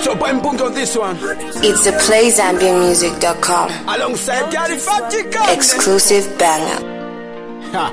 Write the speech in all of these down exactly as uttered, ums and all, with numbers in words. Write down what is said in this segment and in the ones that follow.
Top I'm Bungo on this one. It's a play zambian music dot com. Alongside Gary Fatiga. Exclusive banger. Ha.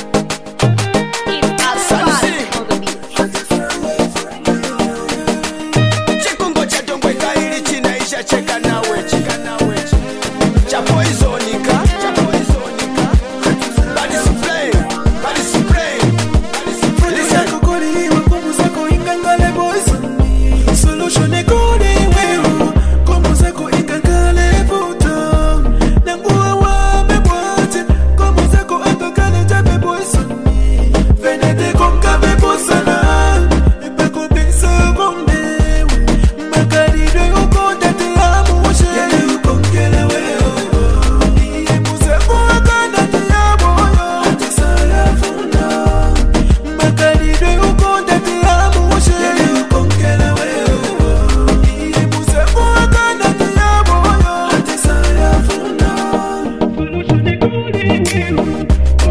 Chikungo cha tongwe kaili china isha cheka nawe cheka nawe. Cha poisonika, cha poisonika. Body spray, body spray. Listen kokori wakumu zako ingangale boys. Solution ekore wewe. Komu zako ingangale vuta. Nanguwa wame bwate. Komu zako ingangale jabe boys. Venete konkabe bosana. Epeko pensa konde. Makari de ukonde te amo shele ukonkele wewe. Iye muzefu akana te amo yo. Ate sala funda. Makari de ukonde te amo shele ukonkele wewe. Iye muzefu akana te amo yo. Ate sala funda. Solution ekore wewe.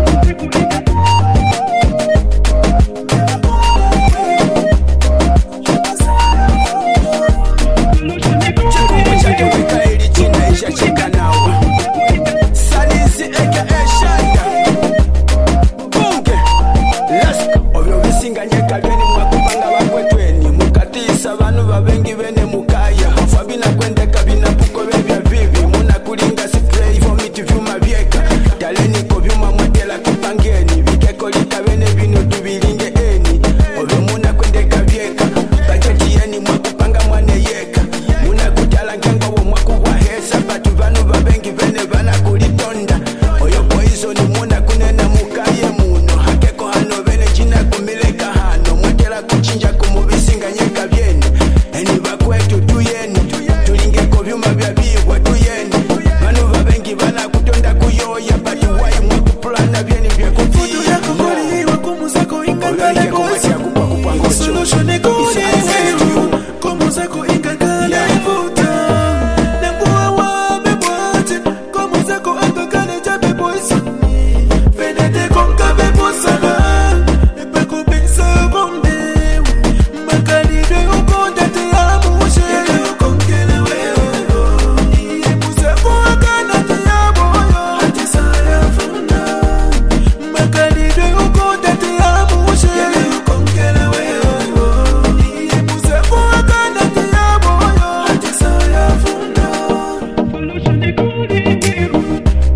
Chikungo cha tongwe kaili china isha cheka nawe. Salizi aka Shanda. Bunge. Let's go. Obyo bisinga nyeka byeni mwakupanga bakwetweni. Mukatisa banu babengi bene mukaya. Fabina kwendeka binapuko bebya vivi. Muna kulinga spray for me to vyuma byeka. Taleni ko vyuma mwatela kupangeni. Bikeko lita bene bino tubilinge eni. Obyo muna kwendeka byeka. Bajeti yeni mwakupanga mwane yeka. Muna kutala ngengo wo mwakuwa hesa. Batu banu babengi bene bana kulitonda. Oyo poison muna kunena mukaye muno. Hakeko hano bene china kumileka hano. Mwatela kuchinja kumubisinga nyeka byeni. Eni bakwetu tuyeni. Tulingeko vyuma bya bigwa tuyeni. Banu babengi bana kutonda kuyoya. Batu wayi mwakupulana byeni bya Futu yako kori wakumu zako ingangale boys. Solution ekore wewe. Komu zako ingangale vuta. Nanguwa wame bwate. Komu zako ingangale jabe boys. Venete konkabe bosana. Epeko pensa konde. Makari de ukonde te amo shele ukonkele wewe. Iye muzefu akana te amo yo. Ate sala funda. Makari de ukonde te amo shele ukonkele wewe. Iye muzefu akana te amo yo. Ate sala funda. Solution ekore wewe.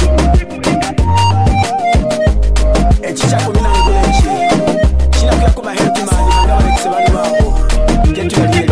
Echichako mina ngulechi. China kuya kuma healthy man. Mangawa lekise banu babo. Getu ya liye.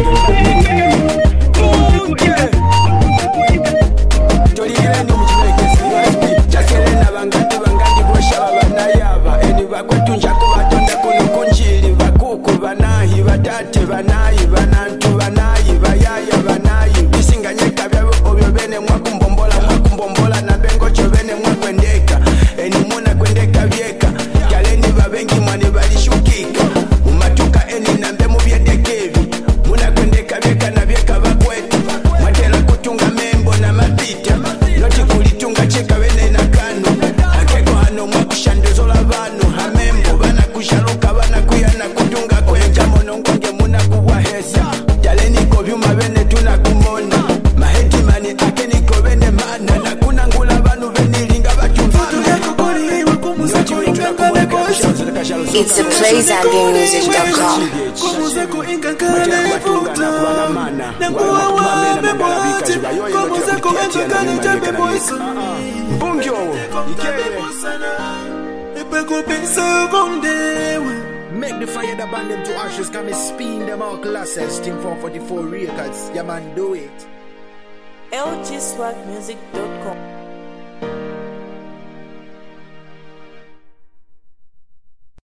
Okay. Tolingire ni mchimekesi. U S P. Chakele na bangandi bangandi bosha babana yaba. Eni bakwetu njako batonda kuno kunjili. Bakuku banahi batate banayi banantu banayi bayaya banayi. Bisinga nyeka byabo obyo bene mwakumbombola mwakumbombola na bengo cho bene mwakwendeka. Eni muna kwendeka byeka. Kaleni babengi mwane balishukika. Umatuka eni nambe mubyedekevi. Muna kwendeka byeka na byeka bakwetu. Mwatela kutunga membo na mapita. Loti kulitunga cheka bene na kanu. Hakeko hano mwakushandozola banu. Hamembo bana kushaluka bana kuyana kutunga kwenja monongonge muna kuwa hesa. Taleni ko vyuma bene tuna kumona. Maheti mani akeni ko bene mana. Na kuna ngula banu bene linga batumva. Futu yako kori wakumu zako ingangale boys. It's a play zambian music dot com. Komu zako ingangale vuta. Nanguwa wame bwate. Komu zako ingangale jabe boys. Bungyo. Ikeye. Epeko pensa konde. Make the fire that burn them to ashes. Come and spin them out glasses. Team four forty-four records. Yeah man, do it. L G swag music dot com